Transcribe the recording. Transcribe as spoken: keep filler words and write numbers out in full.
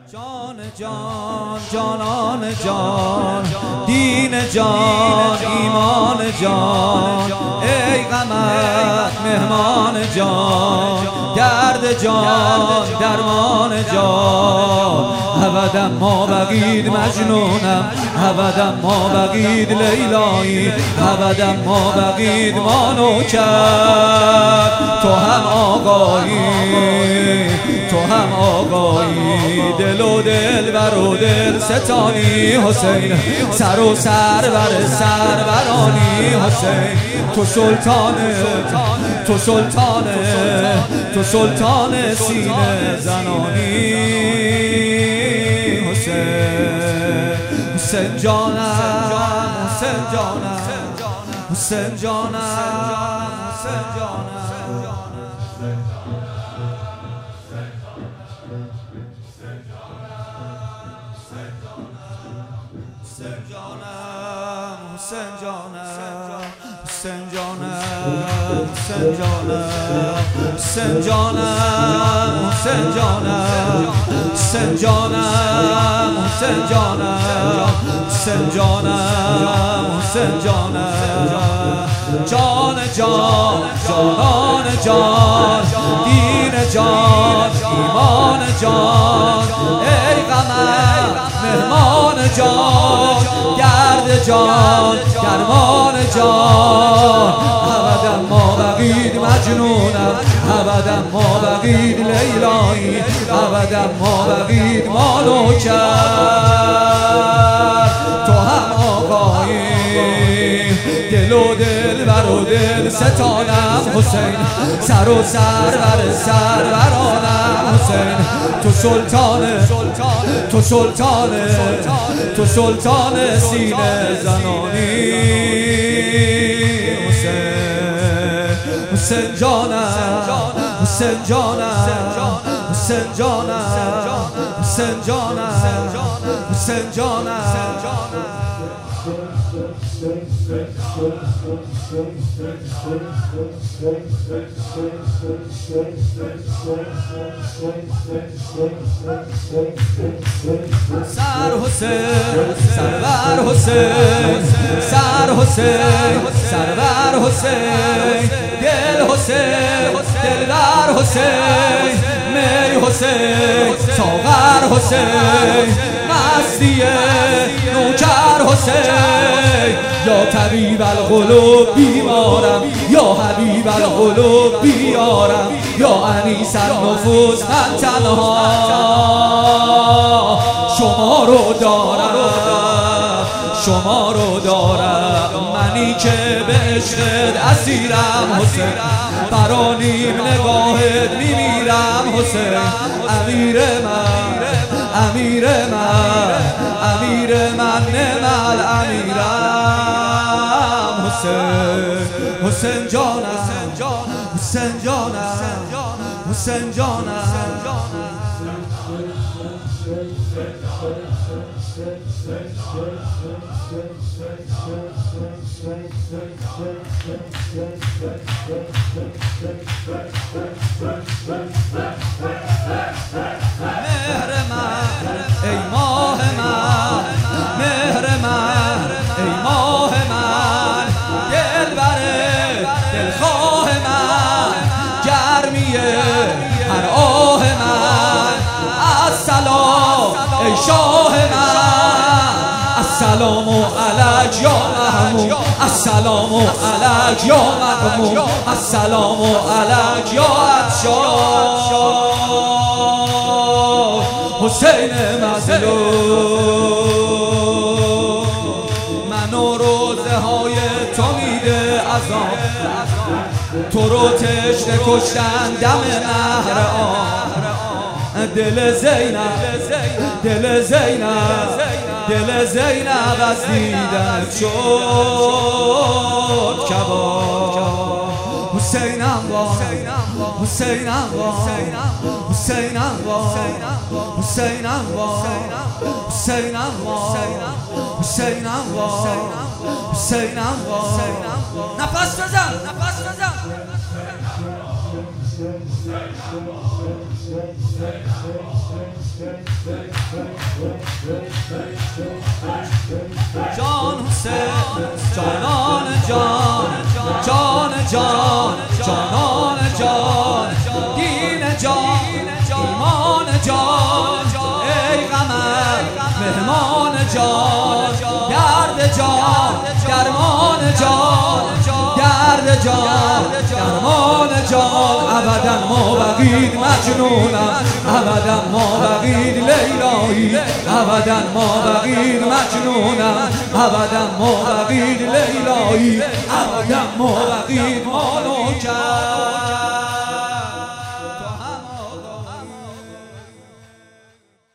جان جان جانان جان، دین جان ایمان جان، ای غمت مهمان جان، درد جان درمان جان. ابدا ما بقید مجنونم، ابدا ما بقید لیلایی، ابدا ما بقید ما نوکر. تو هم آقایی تو هم آقایی، دل و دل بر و دل ستانی حسین، سر و سر بر سرورانی حسین. تو سلطانه تو سلطانه تو سلطان سینه زنانی حسین. حسین جانم حسین جانم حسین جانم حسین جانم. حسین جانم حسین جانم حسین جانم حسین جانم حسین جانم حسین جانم حسین جانم حسین جانم حسین جانم. جان جان جانان جان، دین جان ایمان جان، ای غمت مهمان جان، گرد جان درمان جان. ابدا ما بقید مجنونم، ابدا ما بقید لیلایی، ابدا ما بقید ما نوکر. تو هم آقایی دل و دل بر و دل ستانم حسین، سر و سر بر سرورانم حسین. تو سلطانه تو سلطانه تو سلطان سینه زنانی حسین. حسین جانم حسین جانم حسین جانم حسین جانم حسین جانم. سر حسین سرور حسین، سر حسین سرور حسین، دل حسین دلبر حسین، می حسین ساغر حسین، مستی نوکر حسین. یا طبیب القلوب بیمارم، یا حبیب القلوب بیارم، یا انیس النفوس من تنها شما رو دارم، شما رو دارم. منی که به عشقت اسیرم حسین، برانیم نگاهت میمیرم حسین. امیر من امیر من امیر من نمال امیرم حسین. حسین جانم حسین جانم حسین جانم. مهر من ای ماه من، مهر من ای ماه من، دلبر دلخواه من، گرمیه هر آه من. السلام ای شاه من، السلام علیک یا محمود، السلام علیک یا محمود، السلام علیک یا عطشان. حسین مظلوم منو روزه های تو میده عذاب، تو رو تشنه کشتن دم مهر آن. دل زینب دل زینب دل زینب از دیدن شد کباب. حسینم با حسینم با حسینم با حسینم با حسینم با حسینم با حسینم با. نفس بزن نفس بزن. جان حسین جانان جان جان جان جانان جان دین جان ایمان جان ای قمر مهمان جان درد جان درمان جان درد جان درمان جان ابدا ما بقید مجنونم ابدا ما بقید لیلایی ابدا ما بقید مجنونم ابدا ما بقید لیلایی ابدا ما بقید ما نوکر